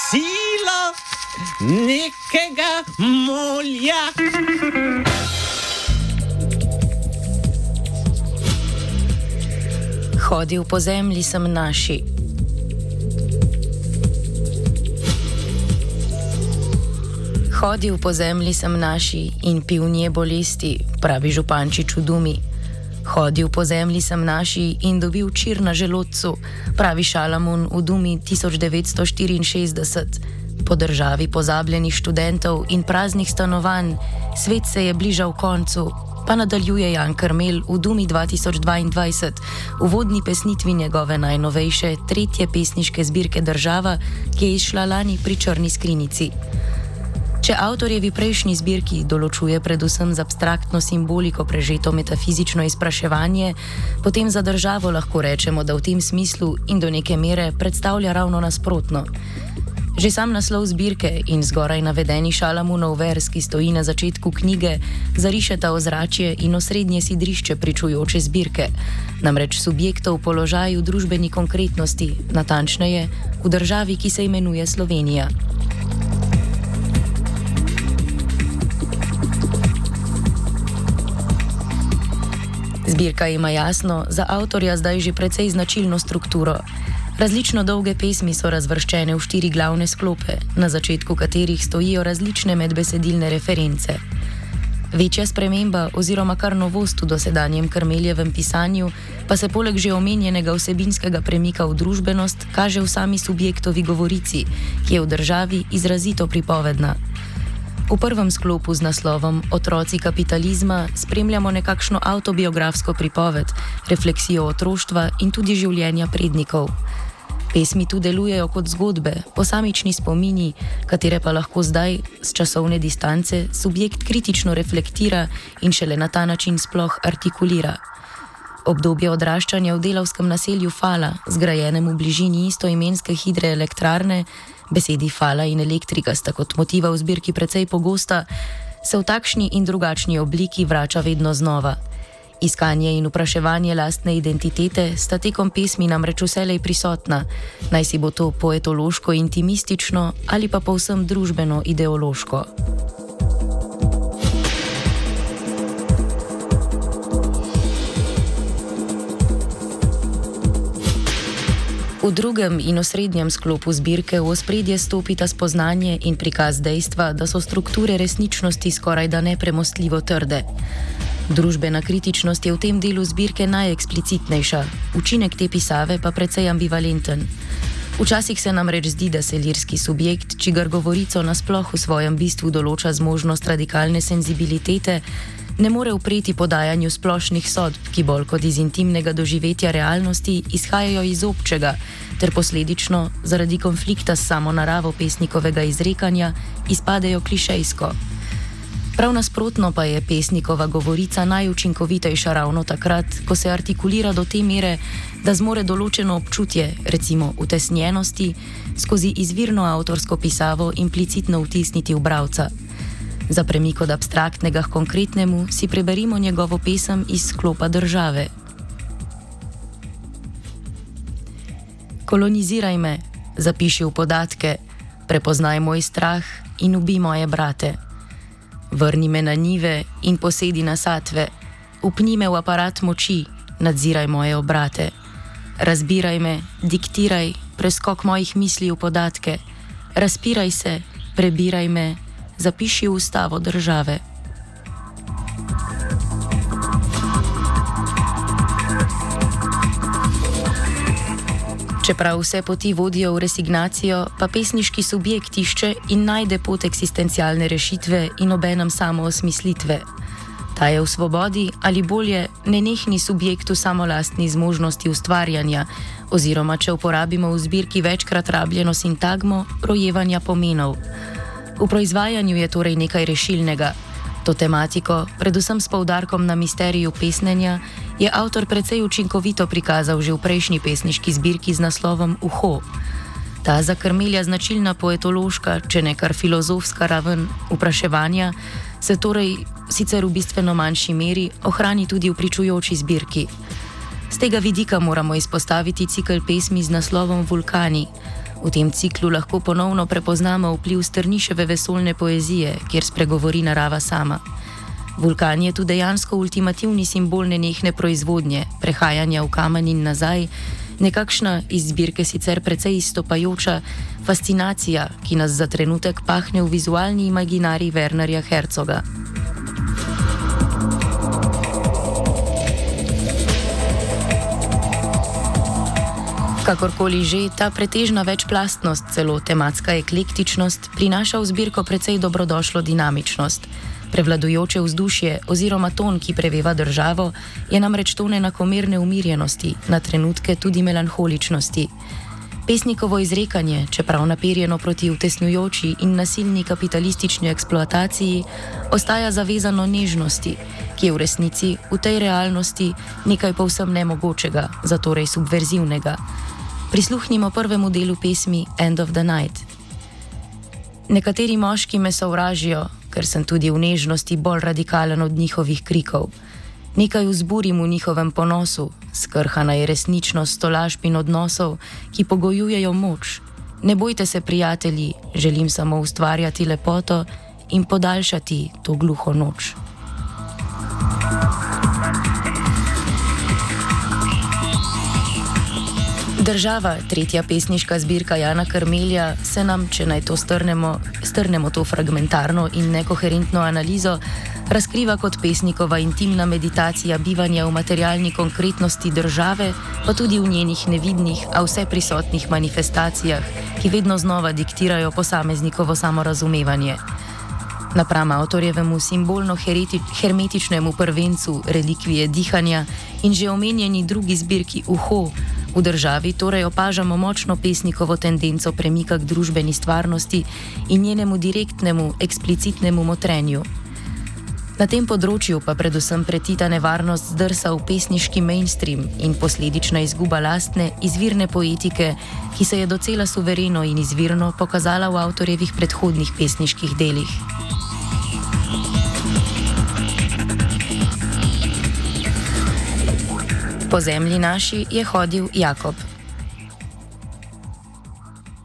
silo nekega molja. Hodil po zemlji sem naši. Hodil po zemlji sem naši in pil nje bolesti, pravi župančič v Dumi. Hodil po zemlji sem naši in dobil čir na želodcu, pravi Šalamun v Dumi 1964. Po državi pozabljenih študentov in praznih stanovanj, svet se je bližal koncu, pa nadaljuje Jan Krmelj v Dumi 2022, v vodni pesnitvi njegove najnovejše, tretje pesniške zbirke Država, ki je izšla lani pri Črni skrinjici. Če avtorjevi prejšnji zbirki določuje predvsem z abstraktno simboliko prežeto metafizično izpraševanje, potem za Državo lahko rečemo, da v tem smislu in do neke mere predstavlja ravno nasprotno. Že sam naslov zbirke in zgoraj navedeni Šalamunov vers, ki stoji na začetku knjige, zarišeta ozračje in osrednje sidrišče pričujoče zbirke, namreč subjektov položaju družbeni konkretnosti, natančneje v državi, ki se imenuje Slovenija. Zbirka ima jasno, za avtorja zdaj že precej značilno strukturo. Različno dolge pesmi so razvrščene v 4 glavne sklope, na začetku katerih stojijo različne medbesedilne reference. Večja sprememba oziroma kar novost v dosedanjem Krmeljevem pisanju pa se poleg že omenjenega vsebinskega premika v družbenost kaže v sami subjektovi govorici, ki je v državi izrazito pripovedna. V prvem sklopu z naslovom Otroci kapitalizma spremljamo nekakšno avtobiografsko pripoved, refleksijo otroštva in tudi življenja prednikov. Pesmi tu delujejo kot zgodbe, posamični spomini, katere pa lahko zdaj, z časovne distance, subjekt kritično reflektira in šele na ta način sploh artikulira. Obdobje odraščanja v delavskem naselju Fala, zgrajenem v bližini istoimenske hidroelektrarne, besedi fala in elektrika sta kot motiva v zbirki precej pogosta, se v takšni in drugačni obliki vrača vedno znova. Iskanje in vpraševanje lastne identitete sta tekom pesmi namreč vselej prisotna, naj si bo to poetološko-intimistično ali pa povsem družbeno-ideološko. V drugem in osrednjem sklopu zbirke v ospredje stopita spoznanje in prikaz dejstva, da so strukture resničnosti skorajda nepremostljivo trde. Družbena kritičnost je v tem delu zbirke najeksplicitnejša, učinek te pisave pa precej ambivalenten. Včasih se namreč zdi, da se lirski subjekt, čigar govorico nasploh v svojem bistvu določa zmožnost radikalne senzibilitete, ne more upreti podajanju splošnih sodb, ki bolj kot iz intimnega doživetja realnosti izhajajo iz občega, ter posledično, zaradi konflikta s samo naravo pesnikovega izrekanja, izpadejo klišejsko. Prav nasprotno pa je pesnikova govorica najučinkovitejša ravno takrat, ko se artikulira do te mere, da zmore določeno občutje, recimo utesnjenosti, skozi izvirno avtorsko pisavo implicitno vtisniti v bralca. Za premik od abstraktnega k konkretnemu si preberimo njegovo pesem iz sklopa Države. Koloniziraj me, zapiši v podatke, prepoznaj moj strah in ubij moje brate. Vrni me na njive in posedi na satve, upni me v aparat moči, nadziraj moje obrate. Razbiraj me, diktiraj, preskok mojih misli v podatke, razpiraj se, prebiraj me, zapiši v ustavo države. Čeprav vse poti vodijo v resignacijo, pa pesniški subjekt išče in najde pot eksistencialne rešitve in obenem samo osmislitve. Ta je v svobodi ali bolje nenehni subjekt v samolastni zmožnosti ustvarjanja oziroma, če uporabimo v zbirki večkrat rabljeno sintagmo, rojevanja pomenov. V proizvajanju je torej nekaj rešilnega. To tematiko, predvsem s poudarkom na misteriju pesnenja, je avtor precej učinkovito prikazal že v prejšnji pesniški zbirki z naslovom Uho. Ta za Krmelja značilna poetološka, če ne kar filozofska raven vpraševanja, se torej, sicer v bistveno manjši meri, ohrani tudi v pričujoči zbirki. Z tega vidika moramo izpostaviti cikel pesmi z naslovom Vulkani. V tem ciklu lahko ponovno prepoznamo vpliv Strniševe vesoljne poezije, kjer spregovori narava sama. Vulkan je tu dejansko ultimativni simbol nenehne proizvodnje, prehajanja v kamen in nazaj, nekakšna iz zbirke sicer precej izstopajoča fascinacija, ki nas za trenutek pahne v vizualni imaginarij Wernerja Herzoga. Kakorkoli že, ta pretežna večplastnost, celo tematska eklektičnost, prinaša v zbirko precej dobrodošlo dinamičnost. Prevladujoče vzdušje oziroma ton, ki preveva državo, je namreč ton enakomerne umirjenosti, na trenutke tudi melanholičnosti. Pesnikovo izrekanje, čeprav naperjeno proti utesnjujoči in nasilni kapitalistični eksploataciji, ostaja zavezano nežnosti, ki je v resnici, v tej realnosti, nekaj povsem nemogočega, zatorej subverzivnega. Prisluhnimo prvemu delu pesmi End of the Night. Nekateri moški me sovražijo, ker sem tudi v nežnosti bolj radikalen od njihovih krikov. Nekaj vzburim v njihovem ponosu, skrhana je resničnost tolažb in odnosov, ki pogojujejo moč. Ne bojte se, prijatelji, želim samo ustvarjati lepoto in podaljšati to gluho noč. Država, tretja pesniška zbirka Jana Karmelja, se nam, če naj to strnemo to fragmentarno in nekoherentno analizo, razkriva kot pesnikova intimna meditacija bivanja v materialni konkretnosti države, pa tudi v njenih nevidnih, a vseprisotnih manifestacijah, ki vedno znova diktirajo posameznikovo samorazumevanje. Napram avtorjevemu simbolno hermetičnemu prvencu relikvije dihanja in že omenjeni drugi zbirki Uho, v državi torej opažamo močno pesnikovo tendenco premika k družbeni stvarnosti in njenemu direktnemu, eksplicitnemu motrenju. Na tem področju pa predvsem pretita nevarnost zdrsa v pesniški mainstream in posledična izguba lastne, izvirne poetike, ki se je docela suvereno in izvirno pokazala v avtorjevih predhodnih pesniških delih. Po zemlji naši je hodil Jakob.